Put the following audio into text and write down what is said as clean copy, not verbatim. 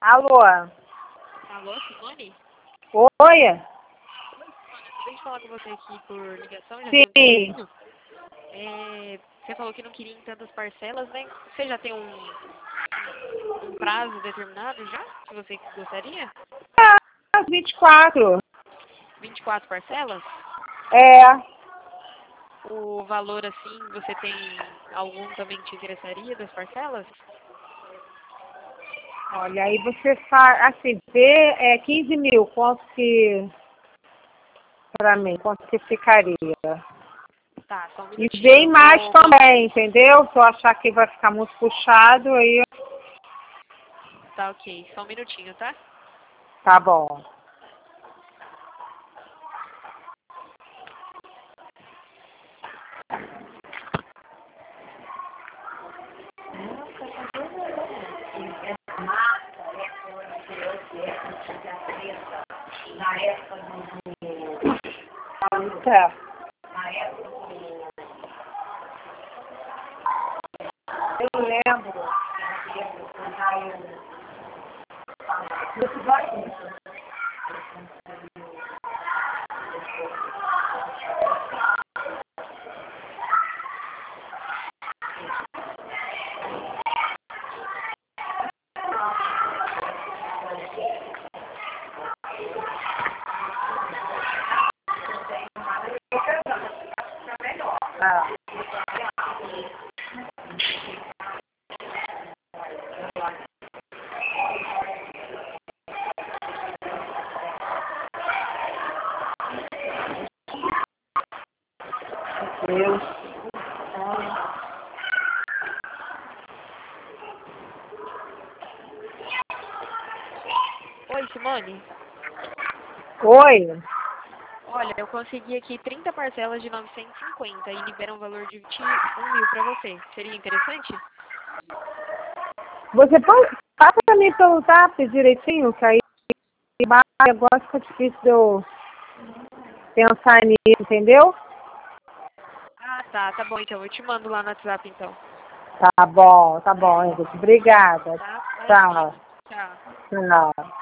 Alô? Alô, Simone? Oi? Acabei de falar com você aqui por ligação, já tem um Sim. tempinho. Você falou que não queria em tantas parcelas, né? Você já tem um prazo determinado já? Que você gostaria? Ah, 24. 24 parcelas? É. O valor assim, você tem algum também que te interessaria das parcelas? Olha, aí você faz, assim, vê 15 mil, quanto que, pra mim, quanto que ficaria? Tá, só um E minutinho. vem Eu mais vou. também, entendeu? Se eu achar que vai ficar muito puxado, aí Tá, ok. Só um minutinho, tá? tá bom. Tá. Eu lembro. Ah. Deus. Oi, Simone. Oi? Olha, eu consegui aqui 30 parcelas de 950 e libera um valor de 21 mil pra você. Seria interessante? Você passa pra mim pelo zap direitinho, que aí agora fica difícil de eu pensar nisso, entendeu? Ah, tá bom então. Eu te mando lá no WhatsApp então. Tá bom, Henrique. Obrigada. Tá? Tchau. Imagina. Tchau. Tchau.